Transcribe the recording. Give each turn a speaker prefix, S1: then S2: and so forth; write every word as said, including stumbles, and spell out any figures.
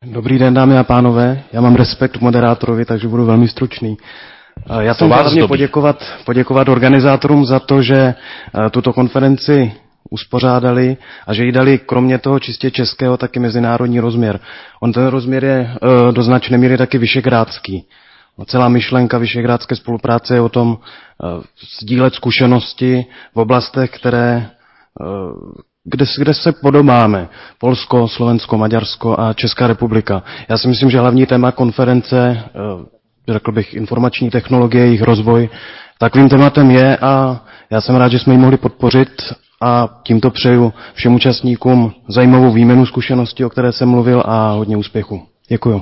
S1: Dobrý den, dámy a pánové. Já mám respekt k moderátorovi, takže budu velmi stručný. Já jsem chtěl hlavně poděkovat, poděkovat organizátorům za to, že tuto konferenci uspořádali a že jí dali kromě toho čistě českého taky mezinárodní rozměr. On ten rozměr je do značné míry taky vyšegrádský. Celá myšlenka vyšegrádské spolupráce je o tom sdílet zkušenosti v oblastech, které, kde, kde se podobáme. Polsko, Slovensko, Maďarsko a Česká republika. Já si myslím, že hlavní téma konference, řekl bych informační technologie, jejich rozvoj, takovým tématem je a já jsem rád, že jsme ji mohli podpořit a tímto přeju všem účastníkům zajímavou výměnu zkušeností, o které jsem mluvil a hodně úspěchu. Děkuju.